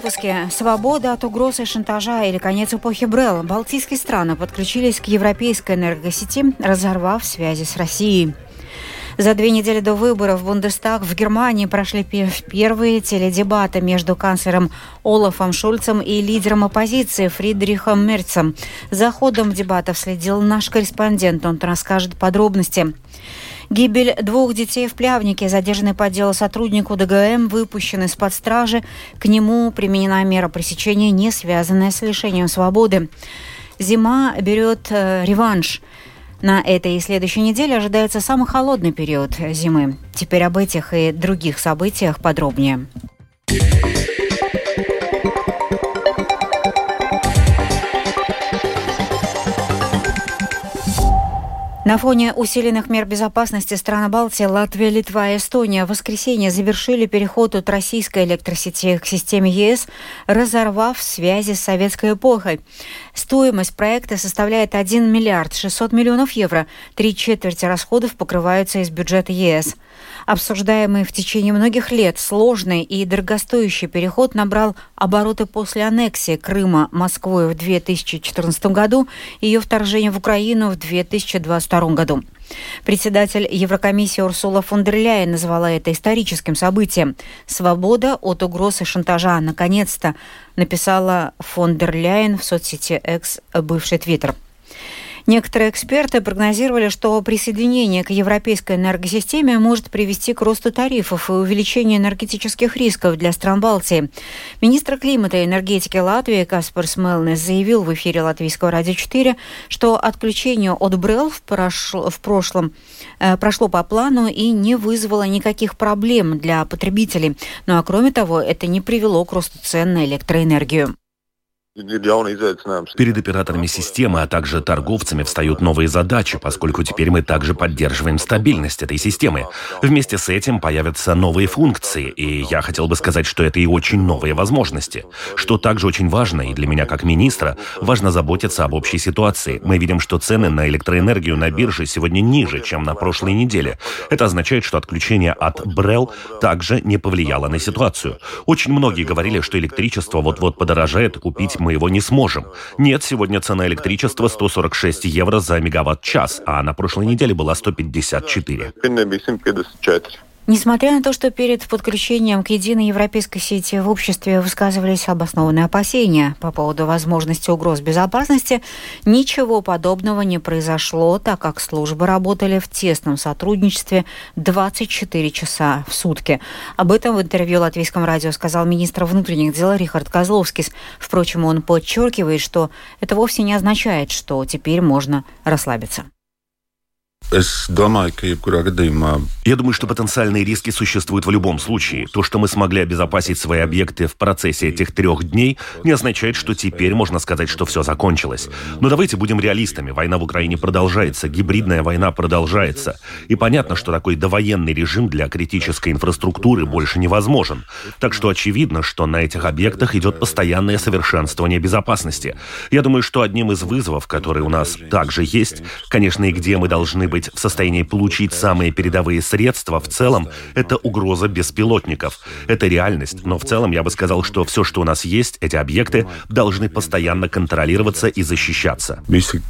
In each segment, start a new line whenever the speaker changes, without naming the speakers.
выпуске. Свобода от угроз и шантажа или конец эпохи БРЭЛ. Балтийские страны подключились к европейской энергосети, разорвав связи с Россией. За 2 недели до выборов в Бундестаг в Германии прошли первые теледебаты между канцлером Олафом Шольцем и лидером оппозиции Фридрихом Мерцем. За ходом дебатов следил наш корреспондент, он расскажет подробности. Гибель 2 детей в Плявнике, задержанный по делу сотруднику ДГМ, выпущен из-под стражи. К нему применена мера пресечения, не связанная с лишением свободы. Зима берет реванш. На этой и следующей неделе ожидается самый холодный период зимы. Теперь об этих и других событиях подробнее. На фоне усиленных мер безопасности страны Балтии Латвия, Литва и Эстония в воскресенье завершили переход от российской электросети к системе ЕС, разорвав связи с советской эпохой. Стоимость проекта составляет 1 миллиард 600 миллионов евро. 3/4 расходов покрываются из бюджета ЕС. Обсуждаемый в течение многих лет сложный и дорогостоящий переход набрал обороты после аннексии Крыма Москвой в 2014 году и ее вторжения в Украину в 2022 году. Председатель Еврокомиссии Урсула фон дер Ляйен назвала это историческим событием. «Свобода от угроз и шантажа. Наконец-то», написала фон дер Ляйен в соцсети X, бывший Твиттер. Некоторые эксперты прогнозировали, что присоединение к европейской энергосистеме может привести к росту тарифов и увеличению энергетических рисков для стран Балтии. Министр климата и энергетики Латвии Каспар Смелнес заявил в эфире Латвийского радио 4, что отключение от БРЭЛ прошло по плану и не вызвало никаких проблем для потребителей. Ну а кроме того, это не привело к росту цен на электроэнергию.
Перед операторами системы, а также торговцами встают новые задачи, поскольку теперь мы также поддерживаем стабильность этой системы. Вместе с этим появятся новые функции, и я хотел бы сказать, что это и очень новые возможности. Что также очень важно, и для меня как министра, важно заботиться об общей ситуации. Мы видим, что цены на электроэнергию на бирже сегодня ниже, чем на прошлой неделе. Это означает, что отключение от БРЭЛ также не повлияло на ситуацию. Очень многие говорили, что электричество вот-вот подорожает, купить мы его не сможем. Нет, сегодня цена электричества 146 евро за мегаватт-час, а на прошлой неделе была 154.
Несмотря на то, что перед подключением к единой европейской сети в обществе высказывались обоснованные опасения по поводу возможности угроз безопасности, ничего подобного не произошло, так как службы работали в тесном сотрудничестве 24 часа в сутки. Об этом в интервью Латвийскому радио сказал министр внутренних дел Рихард Козловскис. Впрочем, он подчеркивает, что это вовсе не означает, что теперь можно расслабиться.
Я думаю, что потенциальные риски существуют в любом случае. То, что мы смогли обезопасить свои объекты в процессе этих 3 дней, не означает, что теперь можно сказать, что все закончилось. Но давайте будем реалистами. Война в Украине продолжается, гибридная война продолжается. И понятно, что такой довоенный режим для критической инфраструктуры больше невозможен. Так что очевидно, что на этих объектах идет постоянное совершенствование безопасности. Я думаю, что одним из вызовов, которые у нас также есть, конечно, и где мы должны быть в состоянии получить самые передовые средства, в целом, это угроза беспилотников. Это реальность, но в целом я бы сказал, что все, что у нас есть, эти объекты, должны постоянно контролироваться и защищаться.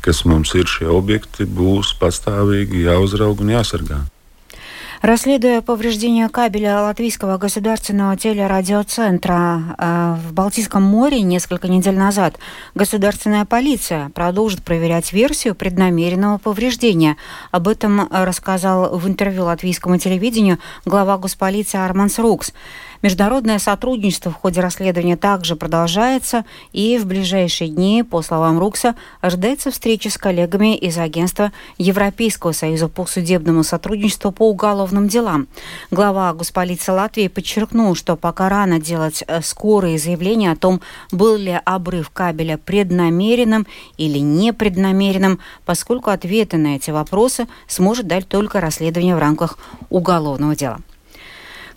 Расследуя повреждения кабеля Латвийского государственного телерадиоцентра в Балтийском море несколько недель назад, государственная полиция продолжит проверять версию преднамеренного повреждения. Об этом рассказал в интервью латвийскому телевидению глава госполиции Арманс Рукс. Международное сотрудничество в ходе расследования также продолжается, и в ближайшие дни, по словам Рукса, ожидается встреча с коллегами из агентства Европейского союза по судебному сотрудничеству по уголовным делам. Глава госполиции Латвии подчеркнул, что пока рано делать скорые заявления о том, был ли обрыв кабеля преднамеренным или непреднамеренным, поскольку ответы на эти вопросы сможет дать только расследование в рамках уголовного дела.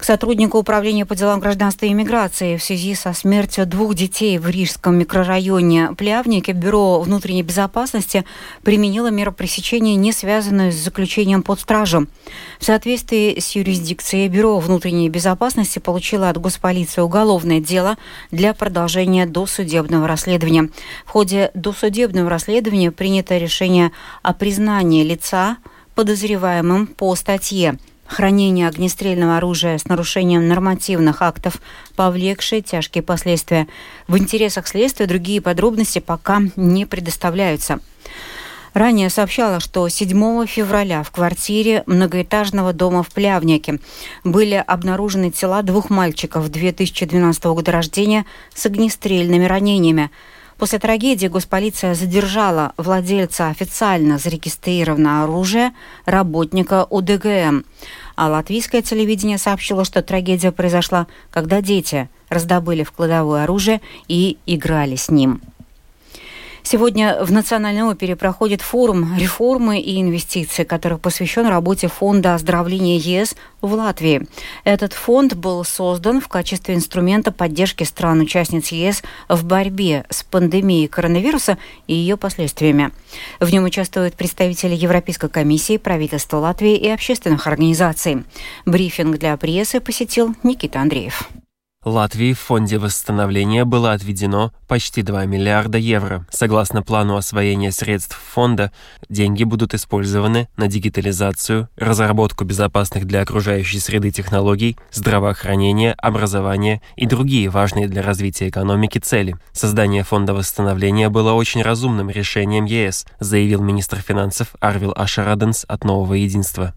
К сотруднику управления по делам гражданства и иммиграции в связи со смертью 2 детей в Рижском микрорайоне Плявники Бюро внутренней безопасности применило меру пресечения, не связанную с заключением под стражу. В соответствии с юрисдикцией Бюро внутренней безопасности получило от госполиции уголовное дело для продолжения досудебного расследования. В ходе досудебного расследования принято решение о признании лица подозреваемым по статье «Хранение огнестрельного оружия с нарушением нормативных актов, повлекшие тяжкие последствия». В интересах следствия другие подробности пока не предоставляются. Ранее сообщала, что 7 февраля в квартире многоэтажного дома в Плявнике были обнаружены тела 2 мальчиков 2012 года рождения с огнестрельными ранениями. После трагедии госполиция задержала владельца официально зарегистрированного оружия, работника УДГМ. А латвийское телевидение сообщило, что трагедия произошла, когда дети раздобыли в кладовой оружие и играли с ним. Сегодня в Национальной опере проходит форум «Реформы и инвестиции», который посвящен работе Фонда оздоровления ЕС в Латвии. Этот фонд был создан в качестве инструмента поддержки стран-участниц ЕС в борьбе с пандемией коронавируса и ее последствиями. В нем участвуют представители Европейской комиссии, правительства Латвии и общественных организаций. Брифинг для прессы посетил Никита Андреев.
Латвии в Фонде восстановления было отведено почти 2 миллиарда евро. Согласно плану освоения средств фонда, деньги будут использованы на дигитализацию, разработку безопасных для окружающей среды технологий, здравоохранение, образование и другие важные для развития экономики цели. Создание Фонда восстановления было очень разумным решением ЕС, заявил министр финансов Арвил Ашараденс от Нового единства.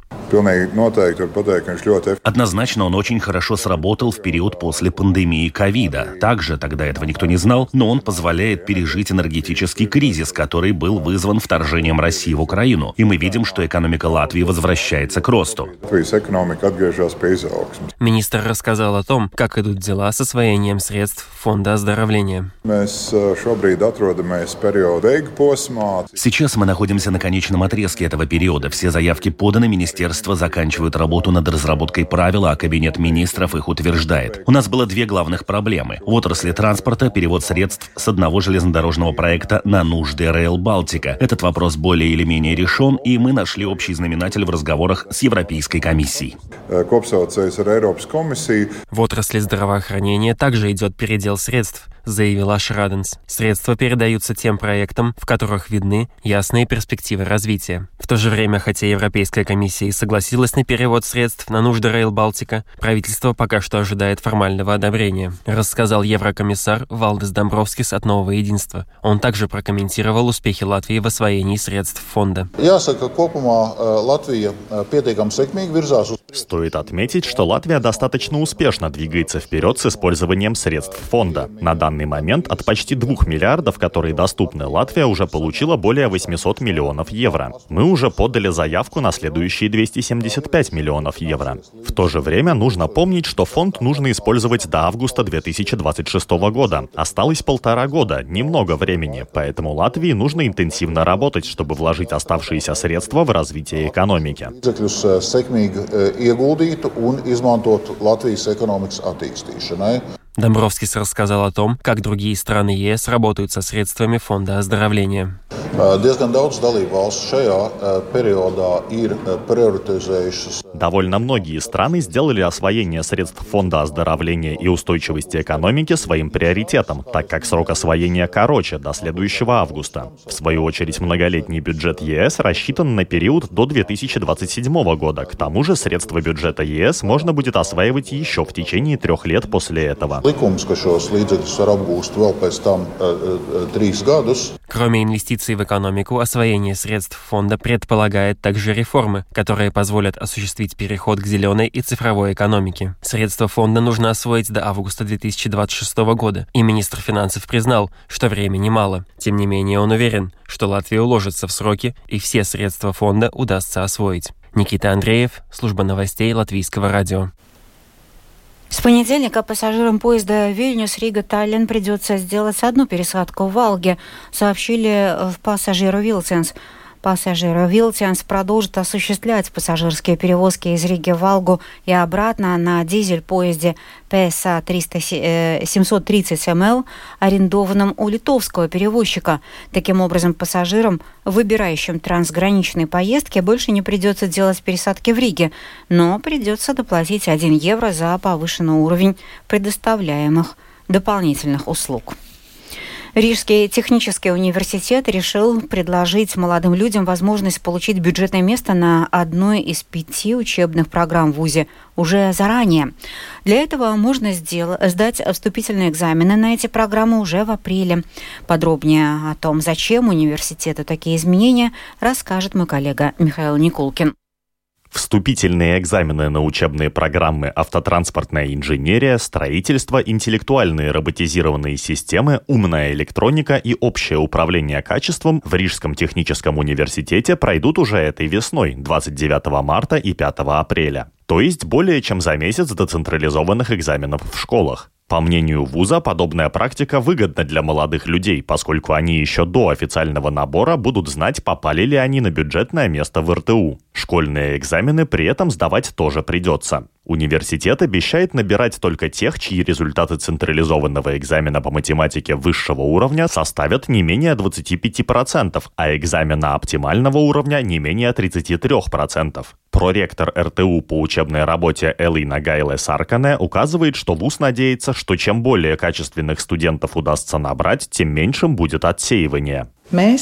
Однозначно он очень хорошо сработал в период после пандемии ковида. Также тогда этого никто не знал, но он позволяет пережить энергетический кризис, который был вызван вторжением России в Украину. И мы видим, что экономика Латвии возвращается к росту.
Министр рассказал о том, как идут дела с освоением средств Фонда оздоровления.
Сейчас мы находимся на конечном отрезке этого периода. Все заявки поданы, министерства заканчивают работу над разработкой правил, а Кабинет министров их утверждает. У нас было 2 главных проблемы. В отрасли транспорта перевод средств с одного железнодорожного проекта на нужды Rail Baltica. Этот вопрос более или менее решен, и мы нашли общий знаменатель в разговорах с Европейской комиссией.
В отрасли здравоохранения также идет передел средств, заявил Ашраденс. Средства передаются тем проектам, в которых видны ясные перспективы развития. В то же время, хотя Европейская комиссия и согласилась на перевод средств на нужды Rail Baltica, правительство пока что ожидает формального одобрения, рассказал еврокомиссар Валдис Домбровскис от Нового единства. Он также прокомментировал успехи Латвии в освоении средств фонда.
Стоит отметить, что Латвия достаточно успешно двигается вперед с использованием средств фонда. На данный момент от почти 2 миллиардов, которые доступны, Латвия уже получила более 800 миллионов евро. Мы уже подали заявку на следующие 275 миллионов евро. В то же время нужно помнить, что фонд нужно использовать до августа 2026 года. Осталось 1,5 года, немного времени, поэтому Латвии нужно интенсивно работать, чтобы вложить оставшиеся средства в развитие экономики.
Домбровскис рассказал о том, как другие страны ЕС работают со средствами Фонда оздоровления.
Довольно многие страны сделали освоение средств Фонда оздоровления и устойчивости экономики своим приоритетом, так как срок освоения короче, до следующего августа. В свою очередь, многолетний бюджет ЕС рассчитан на период до 2027 года. К тому же, средства бюджета ЕС можно будет осваивать еще в течение 3 лет после этого.
Кроме инвестиций в экономику, освоение средств фонда предполагает также реформы, которые позволят осуществить переход к зеленой и цифровой экономике. Средства фонда нужно освоить до августа 2026 года, и министр финансов признал, что времени мало. Тем не менее, он уверен, что Латвия уложится в сроки, и все средства фонда удастся освоить. Никита Андреев, служба новостей Латвийского радио.
С понедельника пассажирам поезда Вильнюс-Рига-Таллин придется сделать одну пересадку в Валге, сообщили в пассажиру Вилсенс. Пассажиры Вилтианс продолжит осуществлять пассажирские перевозки из Риги в Валгу и обратно на дизель-поезде ПСА 730 МЛ, арендованном у литовского перевозчика. Таким образом, пассажирам, выбирающим трансграничные поездки, больше не придется делать пересадки в Риге, но придется доплатить 1 евро за повышенный уровень предоставляемых дополнительных услуг. Рижский технический университет решил предложить молодым людям возможность получить бюджетное место на одной из 5 учебных программ в ВУЗе уже заранее. Для этого можно сдать вступительные экзамены на эти программы уже в апреле. Подробнее о том, зачем университету такие изменения, расскажет мой коллега Михаил Никулкин.
Вступительные экзамены на учебные программы «Автотранспортная инженерия», «Строительство», «Интеллектуальные роботизированные системы», «Умная электроника» и «Общее управление качеством» в Рижском техническом университете пройдут уже этой весной, 29 марта и 5 апреля. То есть более чем за месяц до централизованных экзаменов в школах. По мнению вуза, подобная практика выгодна для молодых людей, поскольку они еще до официального набора будут знать, попали ли они на бюджетное место в РТУ. Школьные экзамены при этом сдавать тоже придется. Университет обещает набирать только тех, чьи результаты централизованного экзамена по математике высшего уровня составят не менее 25%, а экзамена оптимального уровня не менее 33%. Проректор РТУ по учебной работе Элина Гайле-Саркане указывает, что вуз надеется, что чем более качественных студентов удастся набрать, тем меньшим будет отсеивание.
Мы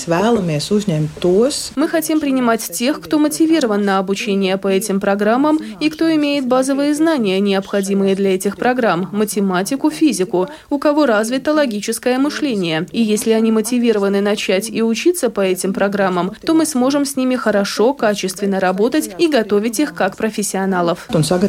хотим принимать тех, кто мотивирован на обучение по этим программам и кто имеет базовые знания, необходимые для этих программ, математику, физику, у кого развито логическое мышление. И если они мотивированы начать и учиться по этим программам, то мы сможем с ними хорошо, качественно работать и готовить их как профессионалов.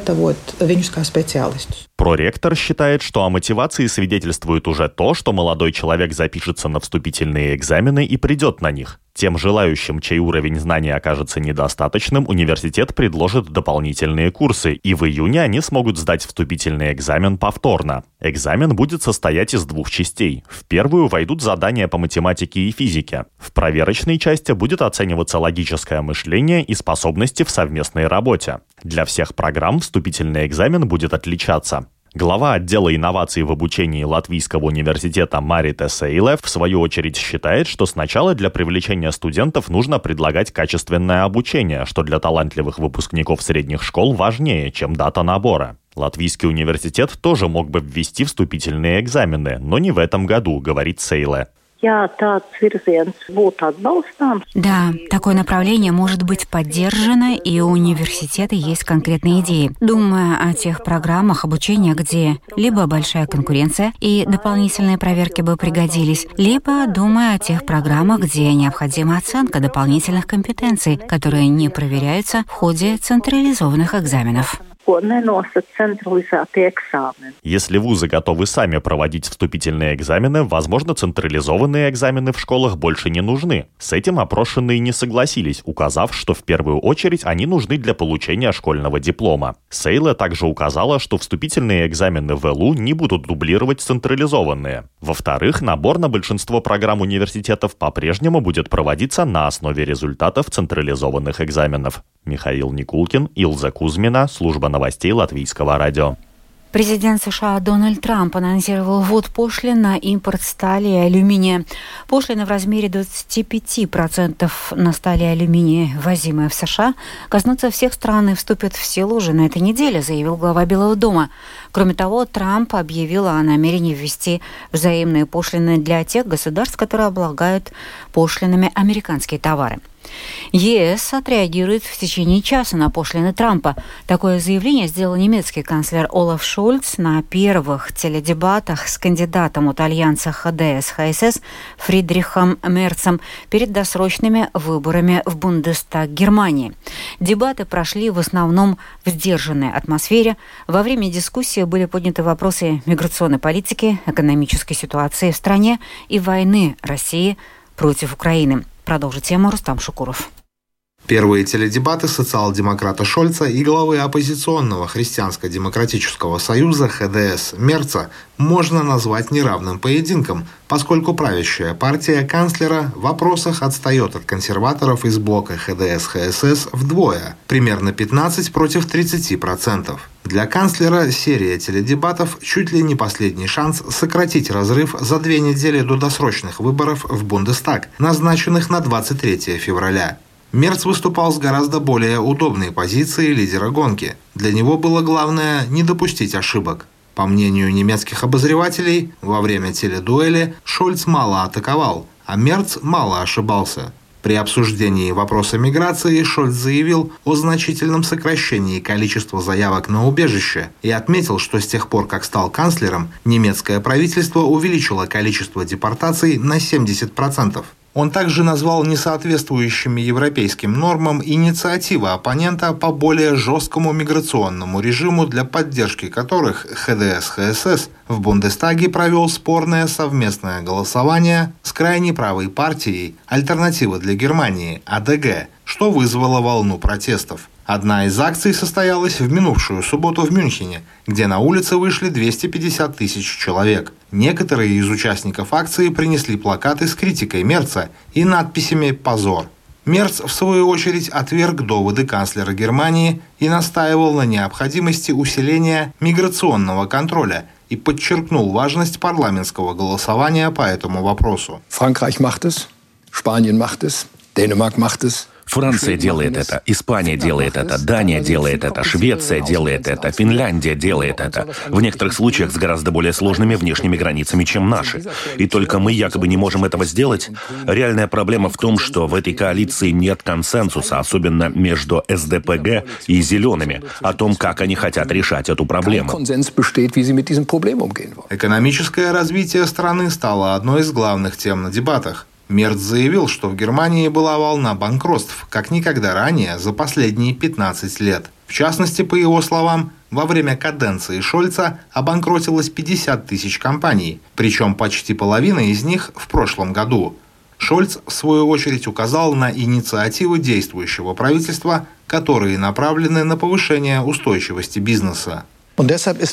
Проректор считает, что о мотивации свидетельствует уже то, что молодой человек запишется на вступительные экзамены и придет на них. Тем желающим, чей уровень знаний окажется недостаточным, университет предложит дополнительные курсы, и в июне они смогут сдать вступительный экзамен повторно. Экзамен будет состоять из 2 частей. В первую войдут задания по математике и физике. В проверочной части будет оцениваться логическое мышление и способности в совместной работе. Для всех программ вступительный экзамен будет отличаться. Глава отдела инноваций в обучении Латвийского университета Марита Сейле в свою очередь считает, что сначала для привлечения студентов нужно предлагать качественное обучение, что для талантливых выпускников средних школ важнее, чем дата набора. Латвийский университет тоже мог бы ввести вступительные экзамены, но не в этом году, говорит Сейле.
Да, такое направление может быть поддержано, и у университета есть конкретные идеи. Думая о тех программах обучения, где либо большая конкуренция и дополнительные проверки бы пригодились, либо думая о тех программах, где необходима оценка дополнительных компетенций, которые не проверяются в ходе централизованных экзаменов.
Если вузы готовы сами проводить вступительные экзамены, возможно, централизованные экзамены в школах больше не нужны. С этим опрошенные не согласились, указав, что в первую очередь они нужны для получения школьного диплома. Сейле также указала, что вступительные экзамены в ЛУ не будут дублировать централизованные. Во-вторых, набор на большинство программ университетов по-прежнему будет проводиться на основе результатов централизованных экзаменов. Михаил Никулкин, Илза Кузьмина, служба новостей Латвийского радио.
Президент США Дональд Трамп анонсировал ввод пошлин на импорт стали и алюминия. Пошлины в размере 25% на сталь и алюминий, ввозимые в США, коснутся всех стран и вступят в силу уже на этой неделе, заявил глава Белого дома. Кроме того, Трамп объявил о намерении ввести взаимные пошлины для тех государств, которые облагают пошлинами американские товары. ЕС отреагирует в течение часа на пошлины Трампа. Такое заявление сделал немецкий канцлер Олаф Шольц на первых теледебатах с кандидатом от альянса ХДС-ХСС Фридрихом Мерцем перед досрочными выборами в Бундестаг Германии. Дебаты прошли в основном в сдержанной атмосфере. Во время дискуссии были подняты вопросы миграционной политики, экономической ситуации в стране и войны России против Украины. Продолжит тему Рустам Шукуров.
Первые теледебаты социал-демократа Шольца и главы оппозиционного Христианско-демократического союза ХДС Мерца можно назвать неравным поединком, поскольку правящая партия канцлера в вопросах отстает от консерваторов из блока ХДС-ХСС вдвое, примерно 15 против 30%. Для канцлера серия теледебатов чуть ли не последний шанс сократить разрыв за 2 недели до досрочных выборов в Бундестаг, назначенных на 23 февраля. Мерц выступал с гораздо более удобной позиции лидера гонки. Для него было главное не допустить ошибок. По мнению немецких обозревателей, во время теледуэли Шольц мало атаковал, а Мерц мало ошибался. При обсуждении вопроса миграции Шольц заявил о значительном сокращении количества заявок на убежище и отметил, что с тех пор, как стал канцлером, немецкое правительство увеличило количество депортаций на 70%. Он также назвал несоответствующими европейским нормам инициативы оппонента по более жесткому миграционному режиму, для поддержки которых ХДС-ХСС в Бундестаге провел спорное совместное голосование с крайне правой партией «Альтернатива для Германии» АДГ, что вызвало волну протестов. Одна из акций состоялась в минувшую субботу в Мюнхене, где на улицы вышли 250 тысяч человек. Некоторые из участников акции принесли плакаты с критикой Мерца и надписями «Позор». Мерц, в свою очередь, отверг доводы канцлера Германии и настаивал на необходимости усиления миграционного контроля и подчеркнул важность парламентского голосования по этому вопросу.
Frankreich macht es, Spanien macht es, Dänemark macht es.
Франция делает это, Испания делает это, Дания делает это, Швеция делает это, Финляндия делает это. В некоторых случаях с гораздо более сложными внешними границами, чем наши. И только мы якобы не можем этого сделать. Реальная проблема в том, что в этой коалиции нет консенсуса, особенно между СДПГ и Зелеными, о том, как они хотят решать эту проблему.
Экономическое развитие страны стало одной из главных тем на дебатах. Мерц заявил, что в Германии была волна банкротств, как никогда ранее за последние 15 лет. В частности, по его словам, во время каденции Шольца обанкротилось 50 тысяч компаний, причем почти половина из них в прошлом году. Шольц, в свою очередь, указал на инициативы действующего правительства, которые направлены на повышение устойчивости бизнеса.
Вот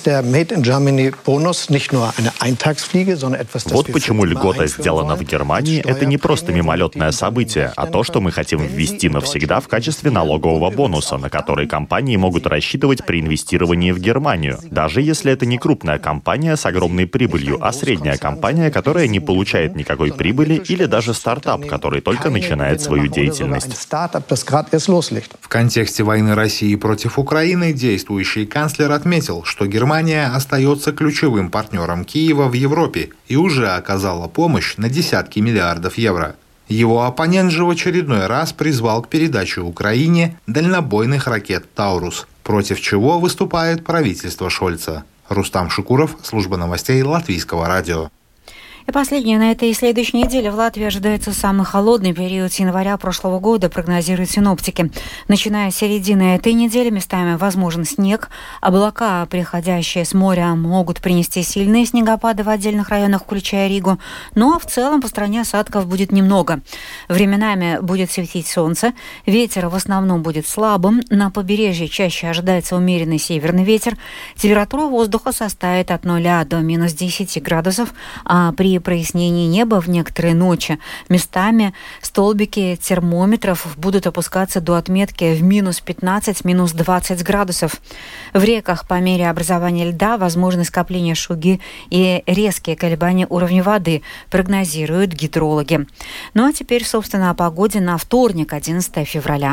почему льгота сделана в Германии, это не просто мимолетное событие, а то, что мы хотим ввести навсегда в качестве налогового бонуса, на который компании могут рассчитывать при инвестировании в Германию. Даже если это не крупная компания с огромной прибылью, а средняя компания, которая не получает никакой прибыли, или даже стартап, который только начинает свою деятельность.
В контексте войны России против Украины действующий канцлер отметил, что Германия остается ключевым партнером Киева в Европе и уже оказала помощь на десятки миллиардов евро. Его оппонент же в очередной раз призвал к передаче Украине дальнобойных ракет «Таурус», против чего выступает правительство Шольца. Рустам Шукуров, служба новостей Латвийского радио.
И последнее. На этой и следующей неделе в Латвии ожидается самый холодный период с января прошлого года, прогнозируют синоптики. Начиная с середины этой недели местами возможен снег. Облака, приходящие с моря, могут принести сильные снегопады в отдельных районах, включая Ригу. Ну а в целом по стране осадков будет немного. Временами будет светить солнце. Ветер в основном будет слабым. На побережье чаще ожидается умеренный северный ветер. Температура воздуха составит от 0 до минус 10 градусов, а при прояснении неба в некоторые ночи местами столбики термометров будут опускаться до отметки в минус 15, минус 20 градусов. В реках по мере образования льда возможны скопления шуги и резкие колебания уровня воды, прогнозируют гидрологи. Ну а теперь, собственно, о погоде на вторник, 11 февраля.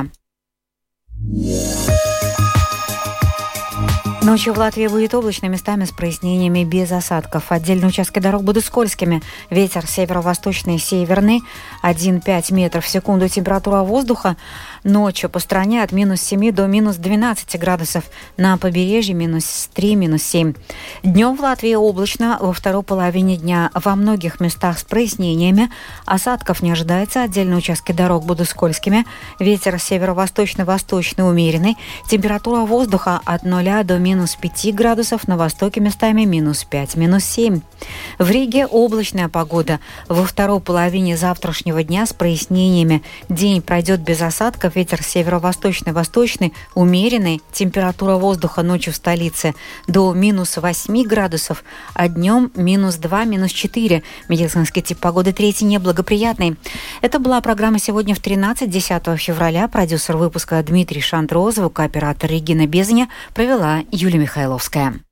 Ночью в Латвии будет облачно, местами с прояснениями без осадков. Отдельные участки дорог будут скользкими. Ветер северо-восточный, северный, 1,5 метров в секунду. Температура воздуха ночью по стране от минус 7 до минус 12 градусов. На побережье минус 3, минус 7. Днем в Латвии облачно, во второй половине дня во многих местах с прояснениями. Осадков не ожидается. Отдельные участки дорог будут скользкими. Ветер северо-восточный, восточный, умеренный. Температура воздуха от 0 до минус 5 градусов, на востоке местами минус 5, минус 7. В Риге облачная погода. Во второй половине завтрашнего дня с прояснениями. День пройдет без осадков, ветер северо-восточный, восточный, умеренный. Температура воздуха ночью в столице до минус 8 градусов, а днем минус 2, минус 4. Медицинский тип погоды третий неблагоприятный. Это была программа «Сегодня в 13», 10 февраля. Продюсер выпуска Дмитрий Шандро, звукооператор Регина Безня, провела Юлия Михайловская.